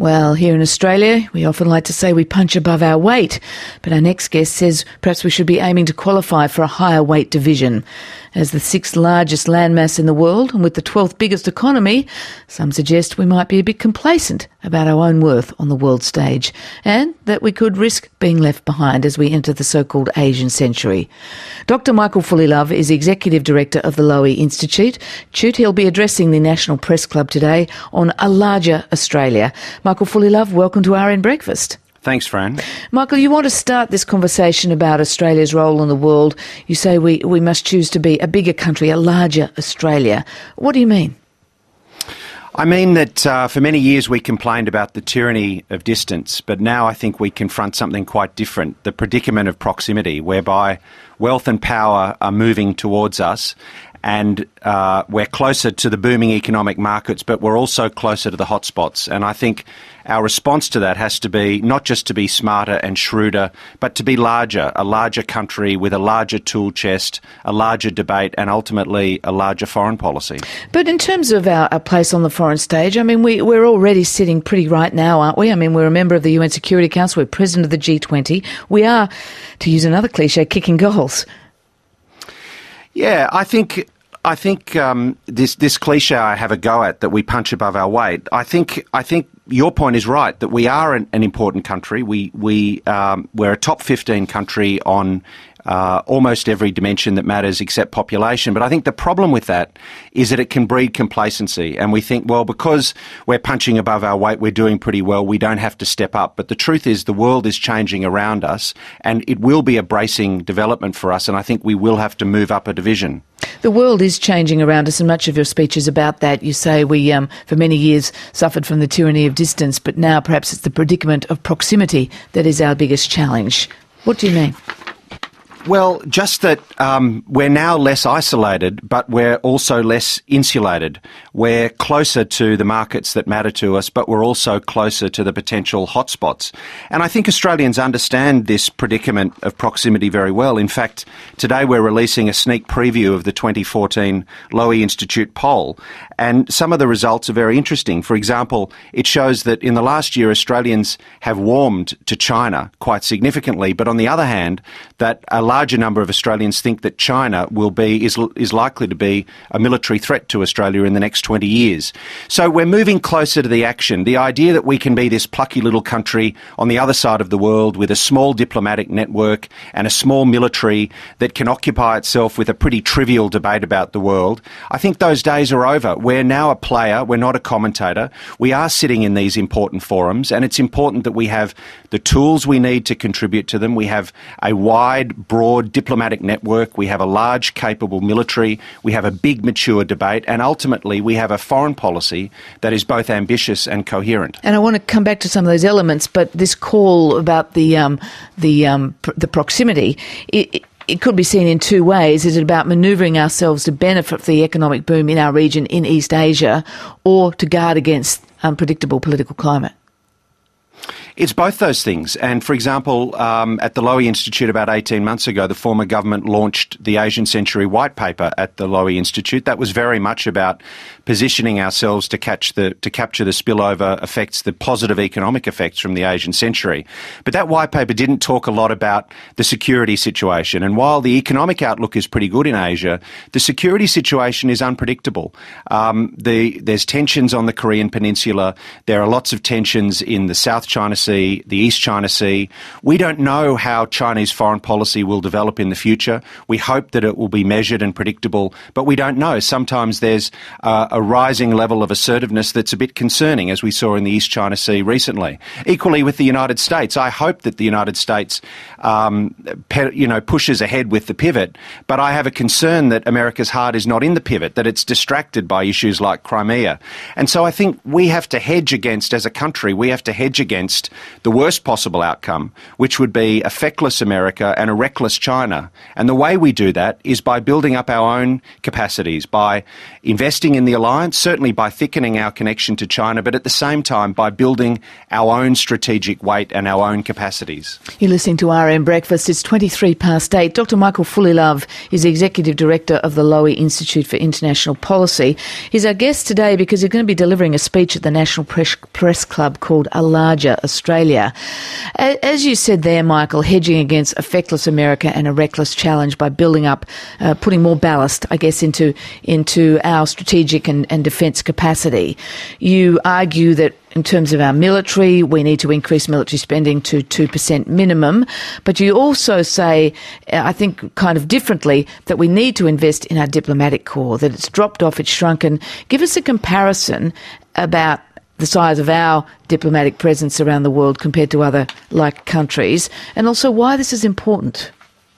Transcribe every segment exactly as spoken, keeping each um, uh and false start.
Well, here in Australia, we often like to say we punch above our weight, but our next guest says perhaps we should be aiming to qualify for a higher weight division. As the sixth largest landmass in the world and with the twelfth biggest economy, some suggest we might be a bit complacent about our own worth on the world stage and that we could risk being left behind as we enter the so-called Asian century. Doctor Michael Fullilove is Executive Director of the Lowy Institute. Chut, he'll be addressing the National Press Club today on a larger Australia. Michael Fullilove, welcome to R N Breakfast. Thanks, Fran. Michael, you want to start this conversation about Australia's role in the world. You say we, we must choose to be a bigger country, a larger Australia. What do you mean? I mean that uh, for many years we complained about the tyranny of distance, but now I think we confront something quite different, the predicament of proximity, whereby wealth and power are moving towards us. And uh, we're closer to the booming economic markets, but we're also closer to the hotspots. And I think our response to that has to be not just to be smarter and shrewder, but to be larger, a larger country with a larger tool chest, a larger debate, and ultimately a larger foreign policy. But in terms of our, our place on the foreign stage, I mean, we, we're already sitting pretty right now, aren't we? I mean, we're a member of the U N Security Council, we're president of the G twenty. We are, to use another cliche, kicking goals. Yeah, I think... I think um, this this cliche I have a go at, that we punch above our weight. I think I think your point is right, that we are an, an important country. We we um, we're a top fifteen country on uh, almost every dimension that matters except population. But I think the problem with that is that it can breed complacency, and we think, well, because we're punching above our weight, we're doing pretty well, we don't have to step up. But the truth is the world is changing around us, and it will be a bracing development for us, and I think we will have to move up a division. The world is changing around us, and much of your speech is about that. You say we, um, for many years, suffered from the tyranny of distance, but now perhaps it's the predicament of proximity that is our biggest challenge. What do you mean? Well, just that um, we're now less isolated, but we're also less insulated. We're closer to the markets that matter to us, but we're also closer to the potential hotspots. And I think Australians understand this predicament of proximity very well. In fact, today we're releasing a sneak preview of the twenty fourteen Lowy Institute poll, and some of the results are very interesting. For example, it shows that in the last year Australians have warmed to China quite significantly, but on the other hand, that a larger number of Australians think that China will be is is likely to be a military threat to Australia in the next twenty years. So we're moving closer to the action. The idea that we can be this plucky little country on the other side of the world with a small diplomatic network and a small military that can occupy itself with a pretty trivial debate about the world, I think those days are over. We're now a player, we're not a commentator. We are sitting in these important forums, and it's important that we have the tools we need to contribute to them. We have a wide, broad diplomatic network, we have a large, capable military, we have a big, mature debate, and ultimately we have a foreign policy that is both ambitious and coherent. And I want to come back to some of those elements, but this call about the um, the um, pr- the proximity, it, it, it could be seen in two ways. Is it about manoeuvring ourselves to benefit from the economic boom in our region in East Asia, or to guard against unpredictable political climate? It's both those things. And, for example, um, at the Lowy Institute about eighteen months ago, the former government launched the Asian Century White Paper at the Lowy Institute. That was very much about positioning ourselves to catch the to capture the spillover effects, the positive economic effects from the Asian century. But that white paper didn't talk a lot about the security situation. And while the economic outlook is pretty good in Asia, the security situation is unpredictable. Um, the, there's tensions on the Korean Peninsula. There are lots of tensions in the South China Sea, the East China Sea. We don't know how Chinese foreign policy will develop in the future. We hope that it will be measured and predictable, but we don't know. Sometimes there's uh, a rising level of assertiveness that's a bit concerning, as we saw in the East China Sea recently. Equally with the United States, I hope that the United States um, pe- you know, pushes ahead with the pivot, but I have a concern that America's heart is not in the pivot, that it's distracted by issues like Crimea. And so I think we have to hedge against, as a country, we have to hedge against the worst possible outcome, which would be a feckless America and a reckless China. And the way we do that is by building up our own capacities, by investing in the alliance, certainly by thickening our connection to China, but at the same time by building our own strategic weight and our own capacities. You're listening to R M Breakfast. It's twenty-three past eight. Doctor Michael Fullilove is the Executive Director of the Lowy Institute for International Policy. He's our guest today because he's going to be delivering a speech at the National Press, Press Club called A Larger Australia. As you said there, Michael, hedging against a feckless America and a reckless challenge by building up, uh, putting more ballast, I guess, into into our strategic and, and defence capacity. You argue that in terms of our military, we need to increase military spending to two percent minimum. But you also say, I think kind of differently, that we need to invest in our diplomatic corps, that it's dropped off, it's shrunken. Give us a comparison about the size of our diplomatic presence around the world compared to other like countries, and also why this is important.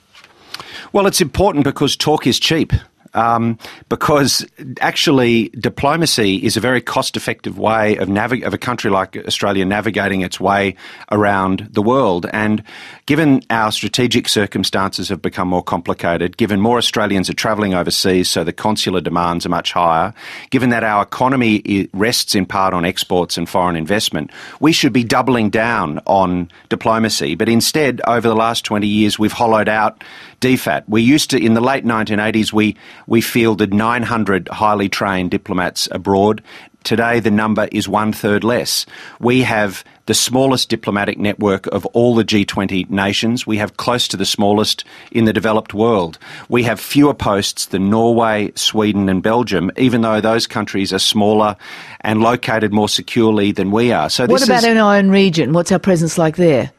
Well, it's important because talk is cheap. Um, because actually diplomacy is a very cost-effective way of, navig- of a country like Australia navigating its way around the world. And given our strategic circumstances have become more complicated, given more Australians are travelling overseas, so the consular demands are much higher, given that our economy rests in part on exports and foreign investment, we should be doubling down on diplomacy. But instead, over the last twenty years, we've hollowed out D FAT. We used to, in the late nineteen eighties, we We fielded nine hundred highly trained diplomats abroad. Today, the number is one-third less. We have the smallest diplomatic network of all the G twenty nations. We have close to the smallest in the developed world. We have fewer posts than Norway, Sweden and Belgium, even though those countries are smaller and located more securely than we are. So what this about is, in our own region? What's our presence like there?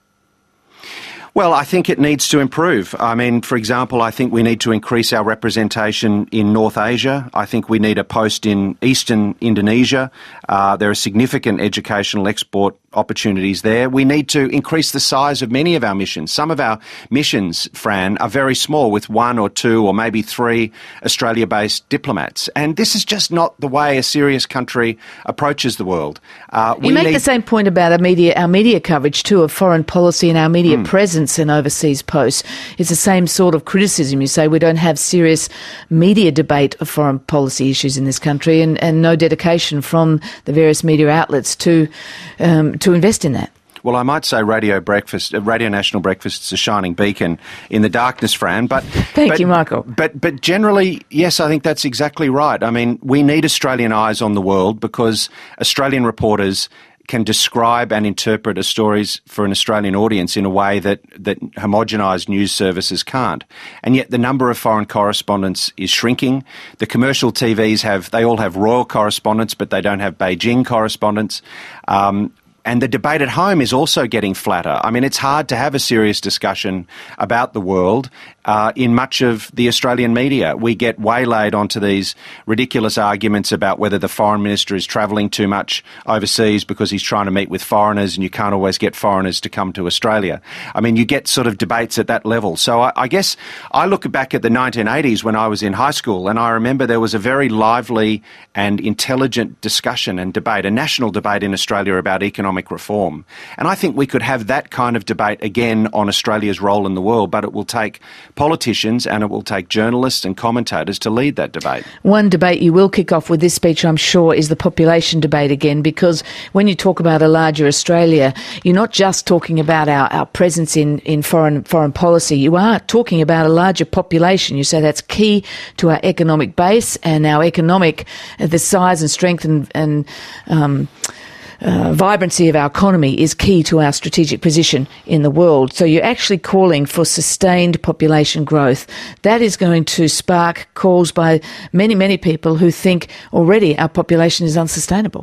Well, I think it needs to improve. I mean, for example, I think we need to increase our representation in North Asia. I think we need a post in eastern Indonesia. Uh, there are significant educational export opportunities there. We need to increase the size of many of our missions. Some of our missions, Fran, are very small, with one or two or maybe three Australia-based diplomats. And this is just not the way a serious country approaches the world. Uh, we you make need... the same point about our media, our media coverage too of foreign policy and our media mm. presence in overseas posts. It's the same sort of criticism. You say we don't have serious media debate of foreign policy issues in this country, and, and no dedication from the various media outlets to um, to invest in that. Well, I might say Radio Breakfast, uh, Radio National Breakfast is a shining beacon in the darkness, Fran. But thank but, you, Michael. But but generally, yes, I think that's exactly right. I mean, we need Australian eyes on the world because Australian reporters can describe and interpret stories for an Australian audience in a way that, that homogenised news services can't. And yet the number of foreign correspondents is shrinking. The commercial T Vs have, they all have royal correspondents, but they don't have Beijing correspondents. Um, And the debate at home is also getting flatter. I mean, it's hard to have a serious discussion about the world uh, in much of the Australian media. We get waylaid onto these ridiculous arguments about whether the foreign minister is travelling too much overseas because he's trying to meet with foreigners and you can't always get foreigners to come to Australia. I mean, you get sort of debates at that level. So I, I guess I look back at the nineteen eighties when I was in high school, and I remember there was a very lively and intelligent discussion and debate, a national debate in Australia about economic reform. And I think we could have that kind of debate again on Australia's role in the world, but it will take politicians and it will take journalists and commentators to lead that debate. One debate you will kick off with this speech, I'm sure, is the population debate again, because when you talk about a larger Australia, you're not just talking about our, our presence in, in foreign foreign policy. You are talking about a larger population. You say that's key to our economic base and our economic, the size and strength and, and um, Uh, vibrancy of our economy is key to our strategic position in the world. So you're actually calling for sustained population growth. That is going to spark calls by many, many people who think already our population is unsustainable.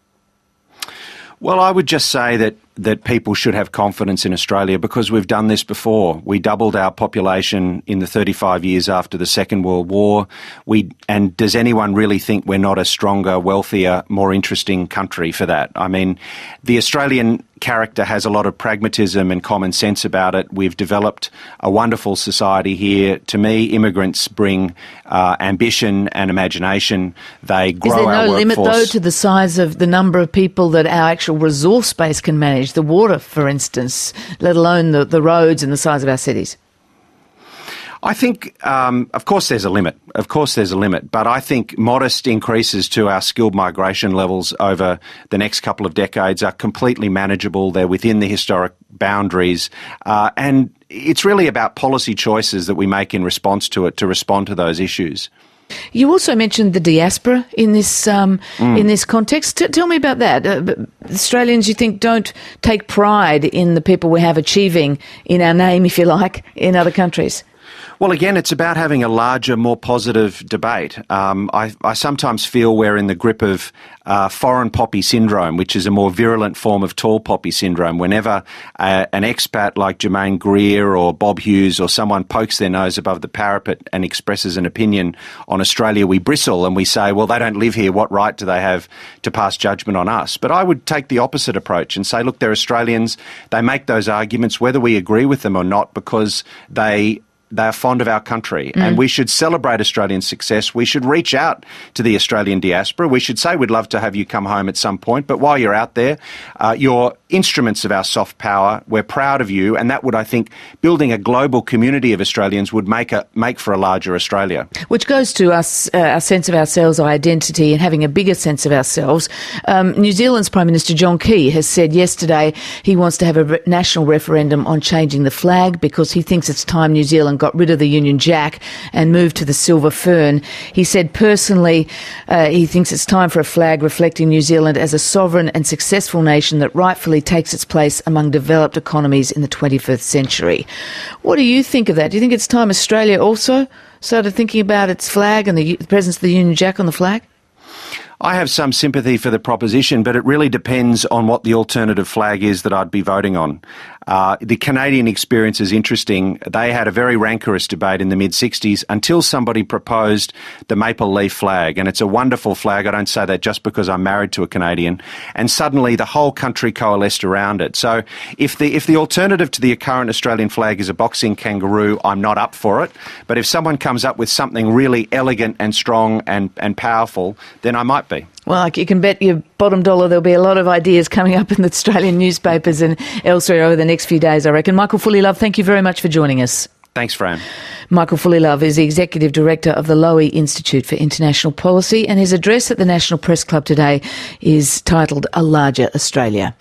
Well, I would just say that that people should have confidence in Australia because we've done this before. We doubled our population in the thirty-five years after the Second World War. We and does anyone really think we're not a stronger, wealthier, more interesting country for that? I mean, the Australian character has a lot of pragmatism and common sense about it. We've developed a wonderful society here. To me, immigrants bring uh, ambition and imagination. They grow our workforce. Is there no limit, though, to the size of the number of people that our actual resource base can manage? The water, for instance, let alone the, the roads and the size of our cities? I think, um, of course, there's a limit. Of course, there's a limit. But I think modest increases to our skilled migration levels over the next couple of decades are completely manageable. They're within the historic boundaries. Uh, and it's really about policy choices that we make in response to it to respond to those issues. You also mentioned the diaspora in this um, mm. in this context. T- tell me about that. Uh, Australians, you think, don't take pride in the people we have achieving in our name, if you like, in other countries? Well, again, it's about having a larger, more positive debate. Um, I, I sometimes feel we're in the grip of uh, foreign poppy syndrome, which is a more virulent form of tall poppy syndrome. Whenever uh, an expat like Germaine Greer or Bob Hughes or someone pokes their nose above the parapet and expresses an opinion on Australia, we bristle and we say, well, they don't live here. What right do they have to pass judgment on us? But I would take the opposite approach and say, look, they're Australians. They make those arguments, whether we agree with them or not, because they They're fond of our country, mm. and we should celebrate Australian success. We should reach out to the Australian diaspora. We should say we'd love to have you come home at some point, but while you're out there, uh, you're instruments of our soft power. We're proud of you, and that would, I think, building a global community of Australians would make a make for a larger Australia. Which goes to us, uh, our sense of ourselves, our identity, and having a bigger sense of ourselves. Um, New Zealand's Prime Minister John Key has said yesterday he wants to have a re- national referendum on changing the flag because he thinks it's time New Zealand got rid of the Union Jack and moved to the silver fern. He said personally uh, he thinks it's time for a flag reflecting New Zealand as a sovereign and successful nation that rightfully takes its place among developed economies in the twenty-first century. What do you think of that? Do you think it's time Australia also started thinking about its flag and the, the presence of the Union Jack on the flag? I have some sympathy for the proposition, but it really depends on what the alternative flag is that I'd be voting on. Uh, the Canadian experience is interesting. They had a very rancorous debate in the mid-sixties until somebody proposed the maple leaf flag, and it's a wonderful flag. I don't say that just because I'm married to a Canadian. And suddenly the whole country coalesced around it. So if the if the alternative to the current Australian flag is a boxing kangaroo, I'm not up for it. But if someone comes up with something really elegant and strong and, and powerful, then I might be. Well, you can bet your bottom dollar there'll be a lot of ideas coming up in the Australian newspapers and elsewhere over the next few days, I reckon. Michael Fullilove, thank you very much for joining us. Thanks, Fran. Michael Fullilove is the Executive Director of the Lowy Institute for International Policy, and his address at the National Press Club today is titled A Larger Australia.